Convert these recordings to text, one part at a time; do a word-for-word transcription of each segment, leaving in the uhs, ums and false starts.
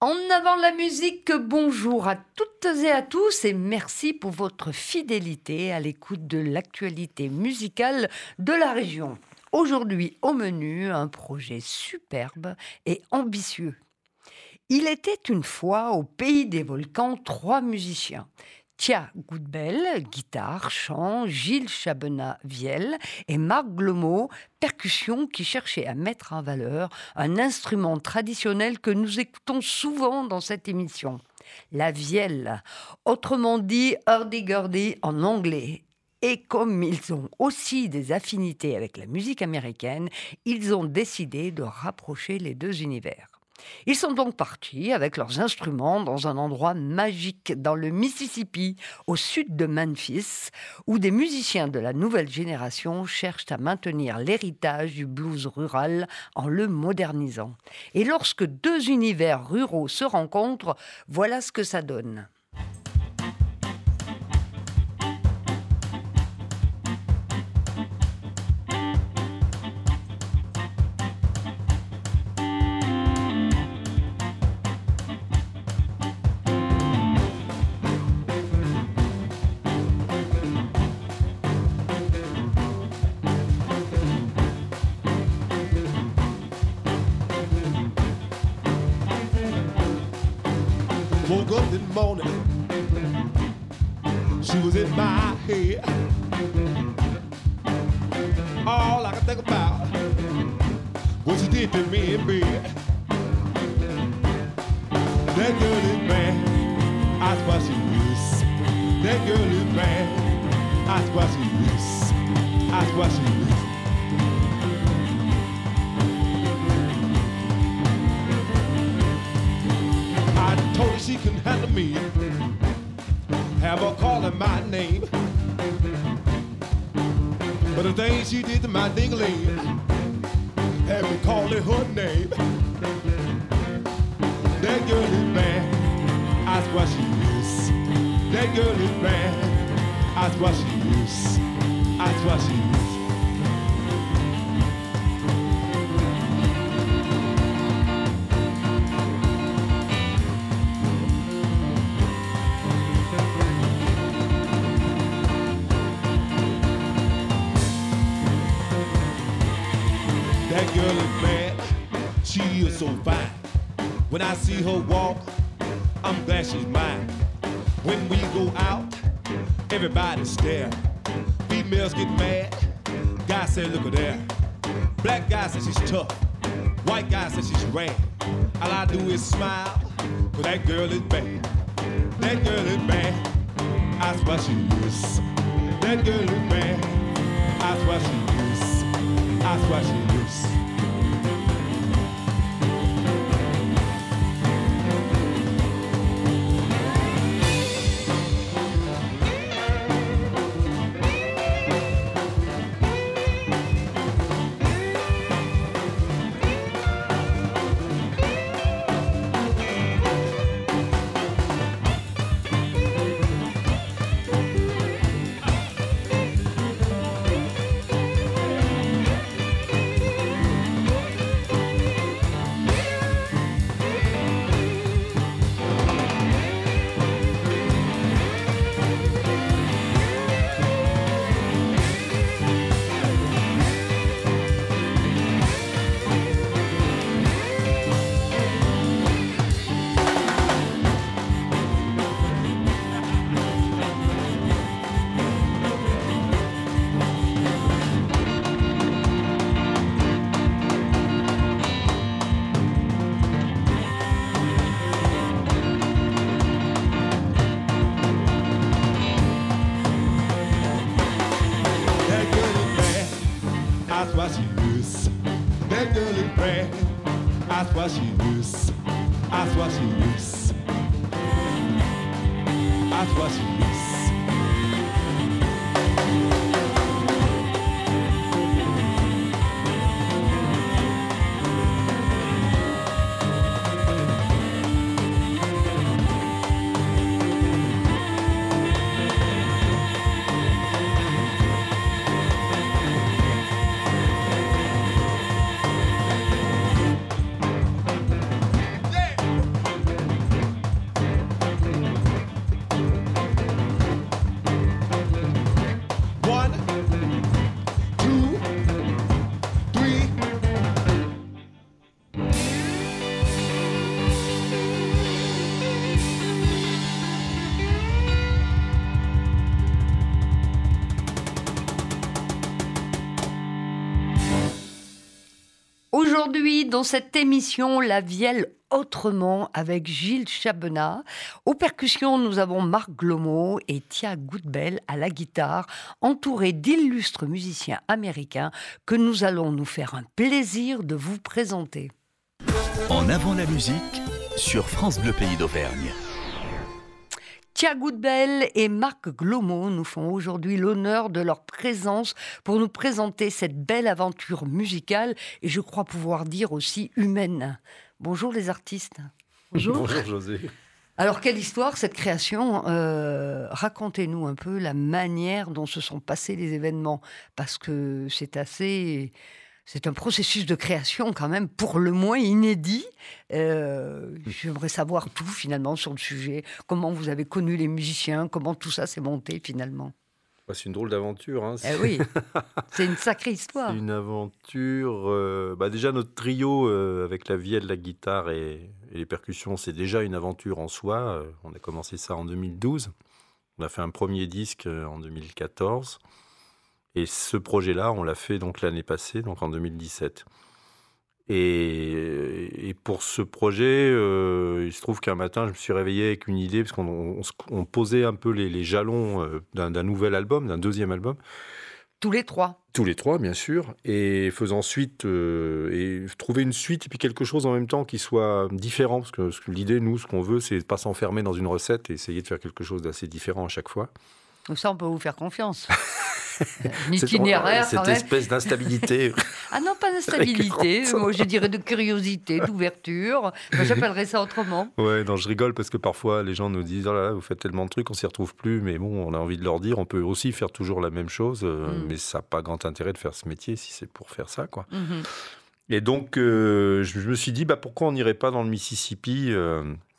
En avant la musique, bonjour à toutes et à tous et merci pour votre fidélité à l'écoute de l'actualité musicale de la région. Aujourd'hui au menu, un projet superbe et ambitieux. Il était une fois au pays des volcans trois musiciens. Thia Goudbel, guitare, chant, Gilles Chabenat, vielle et Marc Glomo, percussion, qui cherchait à mettre en valeur un instrument traditionnel que nous écoutons souvent dans cette émission, la vielle, autrement dit hurdy-gurdy en anglais. Et comme ils ont aussi des affinités avec la musique américaine, ils ont décidé de rapprocher les deux univers. Ils sont donc partis avec leurs instruments dans un endroit magique dans le Mississippi, au sud de Memphis, où des musiciens de la nouvelle génération cherchent à maintenir l'héritage du blues rural en le modernisant. Et lorsque deux univers ruraux se rencontrent, voilà ce que ça donne. Woke up this morning, she was in my head. All I could think about what she did to me in bed. That girl is bad, I swear she is. That girl is bad, I swear she is. I swear she is. Told her she couldn't handle me, have her calling my name. But the things she did to my ding-a-ling had me calling her name. That girl is bad, I swear she is. That girl is bad, I swear she is. I swear she is. That girl is bad, she is so fine. When I see her walk, I'm glad she's mine. When we go out, everybody stare. Females get mad, guys say look at there. Black guy says she's tough, white guy says she's rad. All I do is smile, cause that girl is bad. That girl is bad, I swear she is. That girl is bad, I swear she is. I swear she is. I swear she is. That girl is bad. I swear she is. I swear she is. I swear she is. Aujourd'hui, dans cette émission, la vielle autrement avec Gilles Chabenat. Aux percussions, nous avons Marc Glomo et Tia Goodbell à la guitare, entourés d'illustres musiciens américains que nous allons nous faire un plaisir de vous présenter. En avant la musique, sur France Bleu Pays d'Auvergne. Tia Goodbell et Marc Glomo nous font aujourd'hui l'honneur de leur présence pour nous présenter cette belle aventure musicale et je crois pouvoir dire aussi humaine. Bonjour les artistes. Bonjour. Bonjour José. Alors quelle histoire cette création, euh, racontez-nous un peu la manière dont se sont passés les événements parce que c'est assez... C'est un processus de création quand même pour le moins inédit. Euh, j'aimerais savoir tout finalement sur le sujet. Comment vous avez connu les musiciens, comment tout ça s'est monté finalement. Bah, c'est une drôle d'aventure. Hein. Eh oui, c'est une sacrée histoire. C'est une aventure. Euh, bah déjà notre trio euh, avec la vielle, la guitare et, et les percussions, c'est déjà une aventure en soi. Euh, on a commencé ça en deux mille douze. On a fait un premier disque euh, en deux mille quatorze. Et ce projet-là, on l'a fait donc l'année passée, donc en deux mille dix-sept. Et, et pour ce projet, euh, il se trouve qu'un matin, je me suis réveillé avec une idée, parce qu'on on, on posait un peu les, les jalons d'un, d'un nouvel album, d'un deuxième album. Tous les trois. Tous les trois, bien sûr. Et faisant suite, euh, et trouver une suite, et puis quelque chose en même temps qui soit différent. Parce que, parce que l'idée, nous, ce qu'on veut, c'est de ne pas s'enfermer dans une recette et essayer de faire quelque chose d'assez différent à chaque fois. Ça, on peut vous faire confiance. Un itinéraire, cette quand même. espèce d'instabilité. Ah non, pas d'instabilité. Moi, je dirais de curiosité, d'ouverture. Moi, j'appellerais ça autrement. Ouais, non, je rigole parce que parfois, les gens nous disent « Oh là là, vous faites tellement de trucs, on s'y retrouve plus. » Mais bon, on a envie de leur dire, on peut aussi faire toujours la même chose. Euh, mm. Mais ça n'a pas grand intérêt de faire ce métier si c'est pour faire ça, quoi. Mm-hmm. Et donc, euh, je, je me suis dit, bah, pourquoi on n'irait pas dans le Mississippi euh,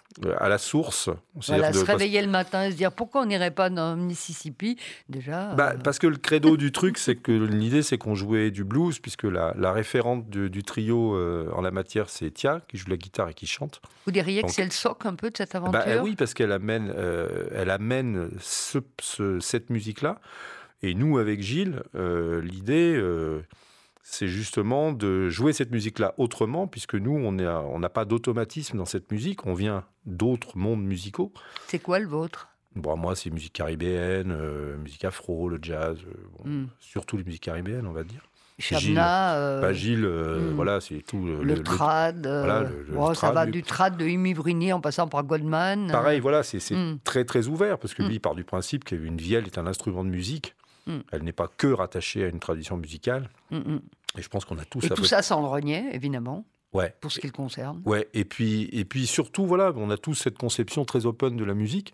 à la source. Voilà, de, se réveiller parce... le matin et se dire pourquoi on n'irait pas dans le Mississippi déjà. Bah, euh... Parce que le credo du truc, c'est que l'idée, c'est qu'on jouait du blues, puisque la, la référente du, du trio euh, en la matière, c'est Tia, qui joue la guitare et qui chante. Vous diriez Donc, que c'est le socle un peu de cette aventure. Bah, oui, parce qu'elle amène, euh, elle amène ce, ce, cette musique-là. Et nous, avec Gilles, euh, l'idée... Euh, c'est justement de jouer cette musique-là autrement, puisque nous, on n'a on pas d'automatisme dans cette musique, on vient d'autres mondes musicaux. C'est quoi le vôtre ? Bon, moi, c'est musique caribéenne, euh, musique afro, le jazz, euh, bon, mm. surtout les musiques caribéennes, on va dire. Chabenat, euh... Pas Gilles, euh, mm. voilà, c'est tout. Le, le trad, euh... voilà, le, le oh, trad, ça va du... du trad de Imi Vrini en passant par Goldman. Pareil, voilà, c'est mm. très très ouvert, parce que mm. lui, il part du principe qu'une vielle est un instrument de musique. Mm. Elle n'est pas que rattachée à une tradition musicale. Mm-mm. Et je pense qu'on a tous... Et tout peu... ça sans le renier, évidemment, ouais. pour ce qui le concerne. Ouais. Et puis, et puis surtout, voilà, on a tous cette conception très open de la musique.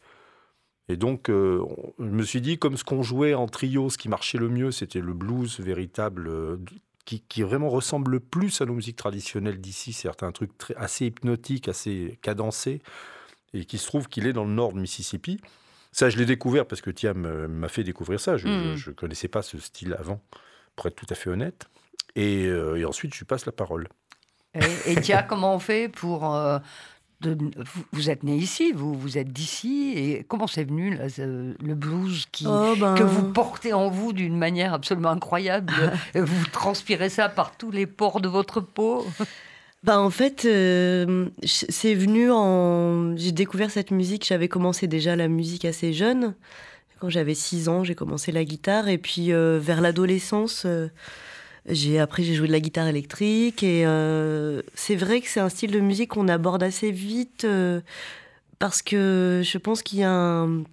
Et donc, euh, je me suis dit, comme ce qu'on jouait en trio, ce qui marchait le mieux, c'était le blues véritable, euh, qui, qui vraiment ressemble le plus à nos musiques traditionnelles d'ici. C'est un truc très, assez hypnotique, assez cadencé, et qui se trouve qu'il est dans le nord de Mississippi. Ça, je l'ai découvert parce que Tia m'a fait découvrir ça. Je ne mmh. connaissais pas ce style avant, pour être tout à fait honnête. Et, euh, et ensuite, je lui passe la parole. Et, et Tia, comment on fait pour... Euh, de, vous, vous êtes né ici, vous, vous êtes d'ici. Et comment c'est venu, là, ce, le blues qui, oh ben... que vous portez en vous d'une manière absolument incroyable? Vous transpirez ça par tous les pores de votre peau. Bah en fait, euh, c'est venu en... J'ai découvert cette musique, j'avais commencé déjà la musique assez jeune. Quand j'avais six ans, j'ai commencé la guitare. Et puis, euh, vers l'adolescence... Euh, J'ai, après, j'ai joué de la guitare électrique et euh, c'est vrai que c'est un style de musique qu'on aborde assez vite euh, parce que je pense qu'il y a un,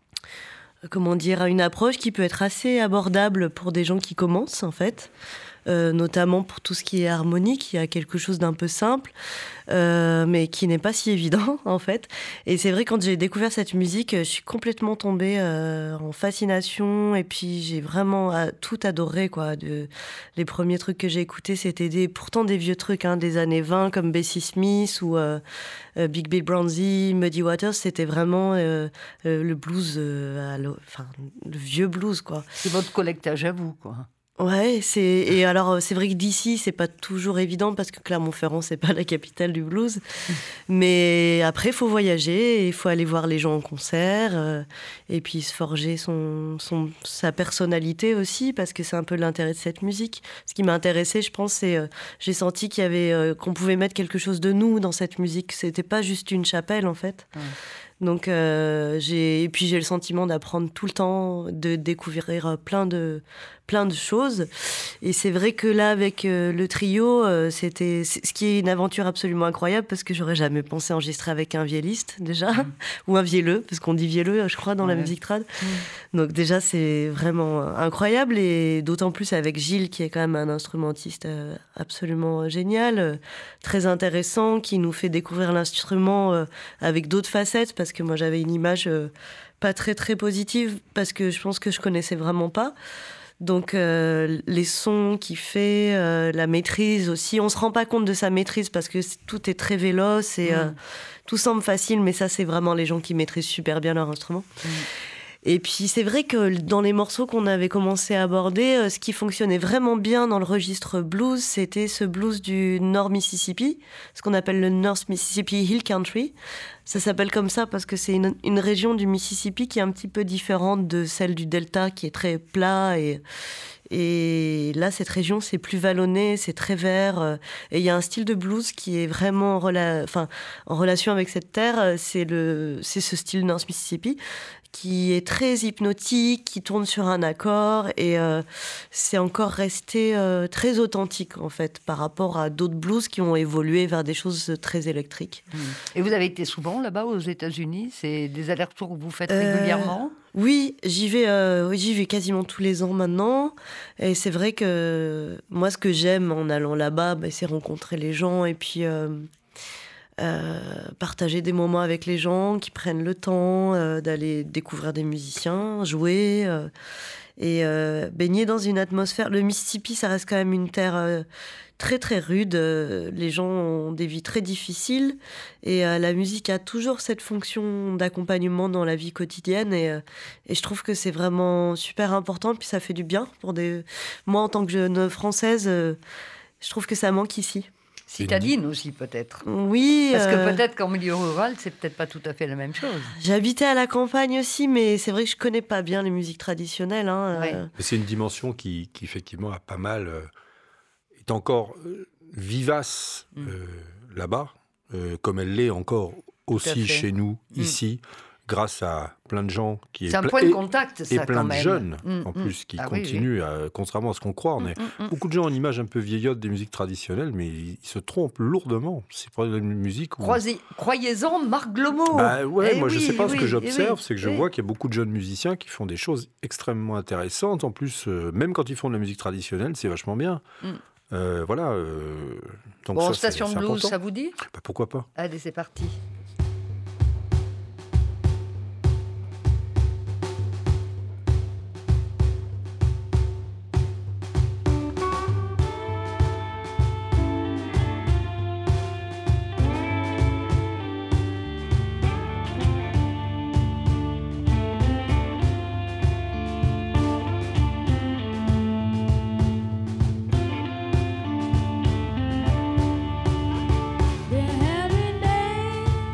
comment dire, une approche qui peut être assez abordable pour des gens qui commencent, en fait. Euh, notamment pour tout ce qui est harmonique, il y a quelque chose d'un peu simple, euh, mais qui n'est pas si évident en fait. Et c'est vrai, quand j'ai découvert cette musique, je suis complètement tombée euh, en fascination, et puis j'ai vraiment euh, tout adoré, quoi. De, les premiers trucs que j'ai écoutés, c'était des, pourtant des vieux trucs, hein, des années vingt, comme Bessie Smith ou euh, euh, Big Bill Brownzy, Muddy Waters. C'était vraiment euh, euh, le blues, euh, enfin le vieux blues, quoi. C'est votre collectage à vous, quoi. Ouais, c'est et alors c'est vrai que d'ici c'est pas toujours évident parce que Clermont-Ferrand c'est pas la capitale du blues, mais après il faut voyager, il faut aller voir les gens en concert euh, et puis se forger son, son sa personnalité aussi parce que c'est un peu l'intérêt de cette musique. Ce qui m'a intéressé, je pense, c'est euh, j'ai senti qu'il y avait euh, qu'on pouvait mettre quelque chose de nous dans cette musique. C'était pas juste une chapelle en fait. Ouais. Donc euh, j'ai et puis j'ai le sentiment d'apprendre tout le temps, de découvrir plein de plein de choses. Et c'est vrai que là avec euh, le trio, euh, c'était c'est, ce qui est une aventure absolument incroyable parce que j'aurais jamais pensé enregistrer avec un vielliste déjà mmh. ou un vielleux parce qu'on dit vielleux, je crois, dans ouais. la musique trad. Mmh. Donc déjà c'est vraiment incroyable et d'autant plus avec Gilles qui est quand même un instrumentiste euh, absolument génial, euh, très intéressant, qui nous fait découvrir l'instrument euh, avec d'autres facettes parce que moi j'avais une image euh, pas très très positive parce que je pense que je connaissais vraiment pas. Donc euh, les sons qu'il fait, euh, la maîtrise aussi, on se rend pas compte de sa maîtrise parce que c'est, tout est très véloce et mmh. euh, tout semble facile, mais ça c'est vraiment les gens qui maîtrisent super bien leur instrument. Mmh. Et puis c'est vrai que dans les morceaux qu'on avait commencé à aborder, euh, ce qui fonctionnait vraiment bien dans le registre blues, c'était ce blues du Nord Mississippi, ce qu'on appelle le North Mississippi Hill Country. Ça s'appelle comme ça parce que c'est une, une région du Mississippi qui est un petit peu différente de celle du Delta, qui est très plat. Et, et là, cette région, c'est plus vallonné, c'est très vert. Et il y a un style de blues qui est vraiment en, rela- enfin, en relation avec cette terre. C'est, le, c'est ce style North Mississippi, qui est très hypnotique, qui tourne sur un accord, et euh, c'est encore resté euh, très authentique, en fait, par rapport à d'autres blues qui ont évolué vers des choses très électriques. Mmh. Et vous avez été souvent là-bas aux États-Unis ? C'est des allers-retours que vous faites régulièrement ? euh, Oui, j'y vais, euh, oui, j'y vais quasiment tous les ans maintenant, et c'est vrai que moi, ce que j'aime en allant là-bas, bah, c'est rencontrer les gens, et puis... Euh, Euh, partager des moments avec les gens qui prennent le temps euh, d'aller découvrir des musiciens, jouer euh, et euh, baigner dans une atmosphère. Le Mississippi, ça reste quand même une terre euh, très très rude. Euh, les gens ont des vies très difficiles et euh, la musique a toujours cette fonction d'accompagnement dans la vie quotidienne et, euh, et je trouve que c'est vraiment super important. Puis ça fait du bien pour des... Moi, en tant que jeune Française, euh, je trouve que ça manque ici. Citadine aussi, peut-être. Oui. Parce que euh... peut-être qu'en milieu rural, c'est peut-être pas tout à fait la même chose. J'habitais à la campagne aussi, mais c'est vrai que je connais pas bien les musiques traditionnelles. Hein, ouais. euh... C'est une dimension qui, qui effectivement, a pas mal... Euh, est encore euh, vivace euh, mm. là-bas, euh, comme elle l'est encore aussi chez nous, mm. ici, grâce à plein de gens qui... C'est un point de contact, ça, et plein quand de même. jeunes, mmh, en plus, qui ah, continuent, oui, oui. À, contrairement à ce qu'on croit. On est, mmh, mmh. Beaucoup de gens ont une image un peu vieillotte des musiques traditionnelles, mais ils, ils se trompent lourdement. C'est pas de la musique où... Croisez, croyez-en Marc Glomo. Bah ouais, eh moi, oui, je sais pas, oui, ce que j'observe, oui, c'est que je oui. vois qu'il y a beaucoup de jeunes musiciens qui font des choses extrêmement intéressantes. En plus, euh, même quand ils font de la musique traditionnelle, c'est vachement bien. Mmh. Euh, voilà. Euh, donc bon, ça, Station c'est, c'est Blues, important. ça vous dit ? Bah, pourquoi pas ? Allez, c'est parti. Every day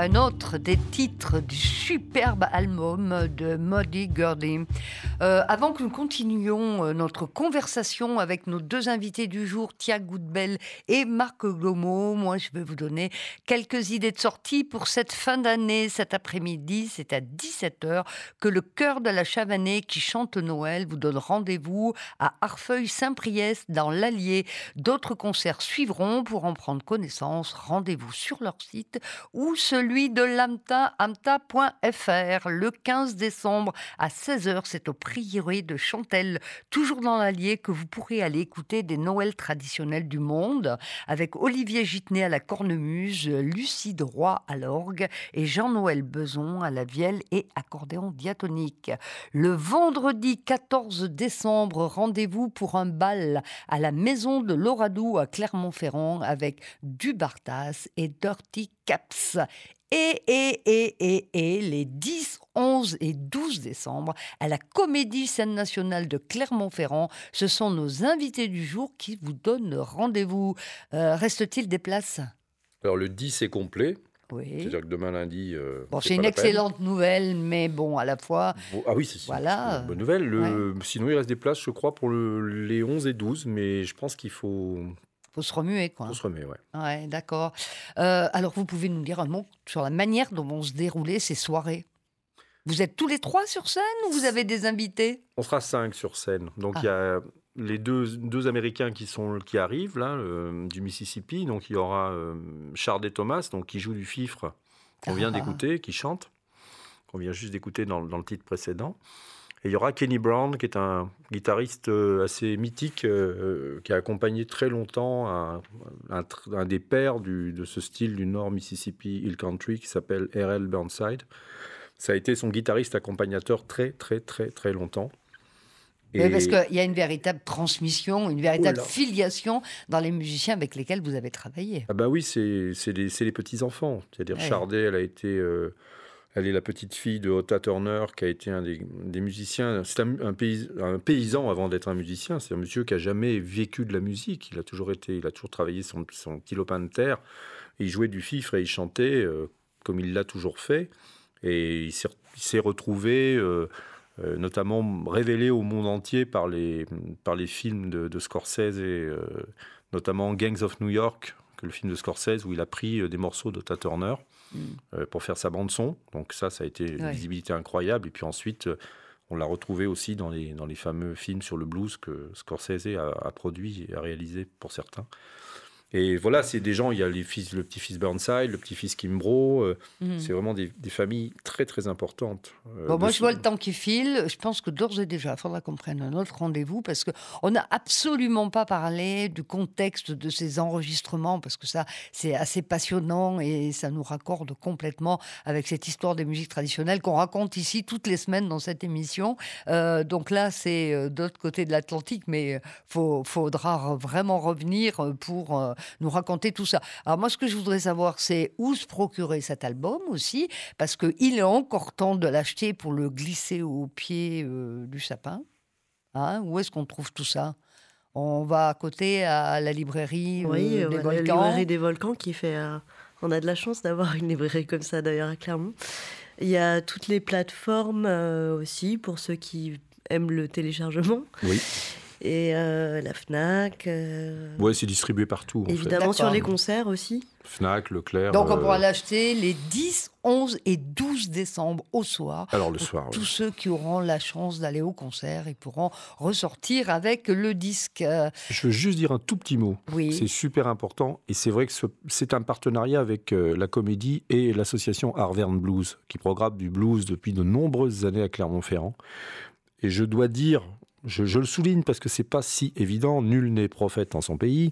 un autre des titres du superbe album de Muddy Gurdy. Euh, avant que nous continuions notre conversation avec nos deux invités du jour, Tia Goudbel et Marc Glomo, moi je vais vous donner quelques idées de sortie pour cette fin d'année. Cet après-midi, c'est à dix-sept heures que le chœur de la Chavanée qui chante Noël vous donne rendez-vous à Arfeuil-Saint-Priest dans l'Allier. D'autres concerts suivront. Pour en prendre connaissance, rendez-vous sur leur site ou celui de l'AMTA, amta point f r. Le quinze décembre à seize heures, c'est au prieuré de Chantelle, toujours dans l'Allier, que vous pourrez aller écouter des Noëls traditionnels du monde avec Olivier Gitnet à la cornemuse, Lucie Droit à l'orgue et Jean-Noël Beson à la vielle et accordéon diatonique. Le vendredi quatorze décembre, rendez-vous pour un bal à la maison de l'Oradou à Clermont-Ferrand avec Du Bartas et Dirty Caps. Et, et, et, et, et, les dix, onze et douze décembre, à la Comédie Scène Nationale de Clermont-Ferrand, ce sont nos invités du jour qui vous donnent rendez-vous. Euh, reste-t-il des places ? Alors le dix est complet. Oui. C'est-à-dire que demain lundi. Euh, bon, c'est c'est pas une la peine. excellente nouvelle, mais bon, à la fois. Bon, ah oui, c'est, voilà. c'est une bonne nouvelle. Le, Ouais. Sinon, il reste des places, je crois, pour le, les onze et douze, mais je pense qu'il faut, Faut se remuer, quoi. faut se remettre. Ouais. Ouais, d'accord. Euh, alors, vous pouvez nous dire un mot sur la manière dont vont se dérouler ces soirées ? Vous êtes tous les trois sur scène ou vous avez des invités ? On sera cinq sur scène. Donc Ah. il y a les deux, deux Américains qui, sont, qui arrivent là, euh, du Mississippi. Donc il y aura euh, Chardé Thomas, donc, qui joue du fifre, qu'on vient Ah. d'écouter, qui chante, qu'on vient juste d'écouter dans, dans le titre précédent. Et il y aura Kenny Brown, qui est un guitariste euh, assez mythique, euh, qui a accompagné très longtemps un, un, un des pères du, de ce style du Nord Mississippi Hill Country, qui s'appelle R L Burnside. Ça a été son guitariste accompagnateur très, très, très, très longtemps. Et... Oui, parce qu'il y a une véritable transmission, une véritable Oula. filiation dans les musiciens avec lesquels vous avez travaillé. Ah bah oui, c'est, c'est, les, c'est les petits-enfants. C'est-à-dire, Ouais. Chardé, elle a été... Euh, elle est la petite fille de Otta Turner, qui a été un des, des musiciens. C'est un, un, pays, un paysan avant d'être un musicien. C'est un monsieur qui a jamais vécu de la musique. Il a toujours été, il a toujours travaillé son, son petit lopin de terre. Il jouait du fifre et il chantait euh, comme il l'a toujours fait. Et il s'est, il s'est retrouvé, euh, euh, notamment révélé au monde entier par les, par les films de, de Scorsese, et, euh, notamment Gangs of New York, que le film de Scorsese, où il a pris euh, des morceaux d'Otta Turner mm. euh, pour faire sa bande-son. Donc ça, ça a été une ouais. visibilité incroyable. Et puis ensuite, euh, on l'a retrouvé aussi dans les, dans les fameux films sur le blues que Scorsese a, a produit et a réalisé pour certains. Et voilà, c'est des gens, il y a les fils, le petit-fils Burnside, le petit-fils Kimbrough, euh, mmh. c'est vraiment des, des familles très très importantes. Euh, bon, moi, je vois le temps qui file, je pense que d'ores et déjà, il faudra qu'on prenne un autre rendez-vous, parce qu'on n'a absolument pas parlé du contexte de ces enregistrements, parce que ça, c'est assez passionnant et ça nous raccorde complètement avec cette histoire des musiques traditionnelles qu'on raconte ici toutes les semaines dans cette émission. Euh, donc là, c'est euh, de l'autre côté de l'Atlantique, mais il faut, faudra vraiment revenir pour... Euh, nous raconter tout ça. Alors moi, ce que je voudrais savoir, c'est où se procurer cet album aussi, parce qu'il est encore temps de l'acheter pour le glisser au pied euh, du sapin. Hein, où est-ce qu'on trouve tout ça ? On va à côté à la librairie oui, euh, des voilà, Volcans. La librairie des Volcans qui fait... Euh, on a de la chance d'avoir une librairie comme ça d'ailleurs à Clermont. Il y a toutes les plateformes euh, aussi pour ceux qui aiment le téléchargement. Oui. Et euh, la Fnac. Euh... Ouais, c'est distribué partout. En évidemment, fait. Sur les concerts aussi. Fnac, Leclerc. Donc, on pourra euh... l'acheter les dix, onze et douze décembre au soir. Alors, le soir, tous oui. ceux qui auront la chance d'aller au concert, ils pourront ressortir avec le disque. Je veux juste dire un tout petit mot. Oui. C'est super important. Et c'est vrai que ce, c'est un partenariat avec euh, la Comédie et l'association Arverne Blues, qui programme du blues depuis de nombreuses années à Clermont-Ferrand. Et je dois dire... Je, je le souligne parce que c'est pas si évident, nul n'est prophète en son pays.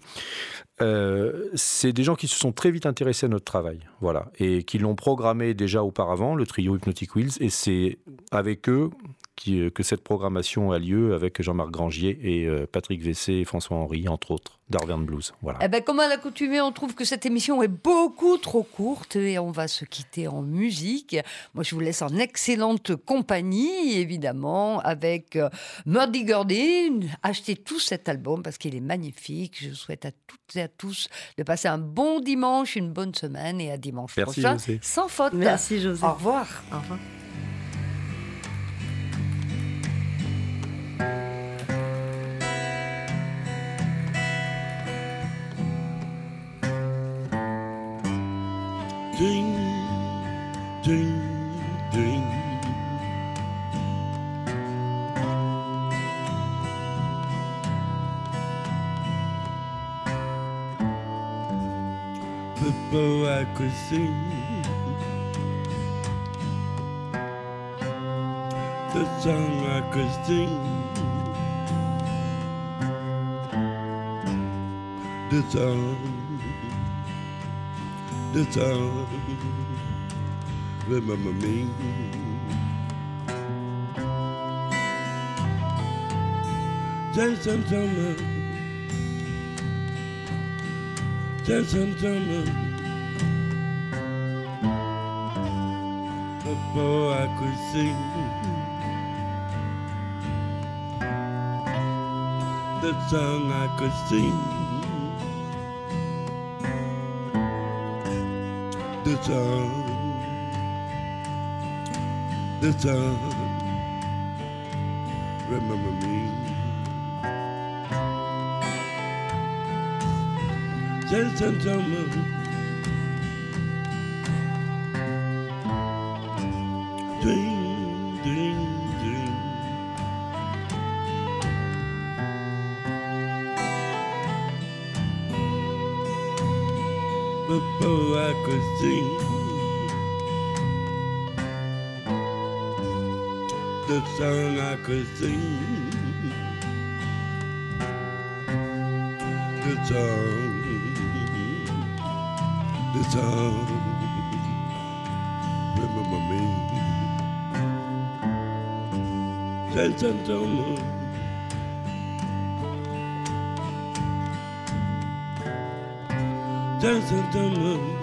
Euh, c'est des gens qui se sont très vite intéressés à notre travail, voilà, et qui l'ont programmé déjà auparavant, le trio Hypnotic Wheels, et c'est avec eux qui, que cette programmation a lieu avec Jean-Marc Grangier et euh, Patrick Vessé et François Henry, entre autres, d'Arverne Blues. Voilà. Eh ben, comme à l'accoutumée, on trouve que cette émission est beaucoup trop courte et on va se quitter en musique. Moi, je vous laisse en excellente compagnie, évidemment, avec euh, Muddy Gurdy. Achetez tous cet album parce qu'il est magnifique. Je souhaite à toutes et à tous de passer un bon dimanche, une bonne semaine et à dimanche Merci, prochain. José. Sans faute. Merci José. Au revoir. Au revoir. Ding, ding, ding. Before I could sing the song I could sing, the song, the song, remember me. Jason Summer, Jason Summer, before I could sing the song I could sing, the song, the song, remember me. Jason Summer, ding, ding, ding. Before I could sing the song I could sing, the song, the song, remember me. Jason Summer, Jason Summer,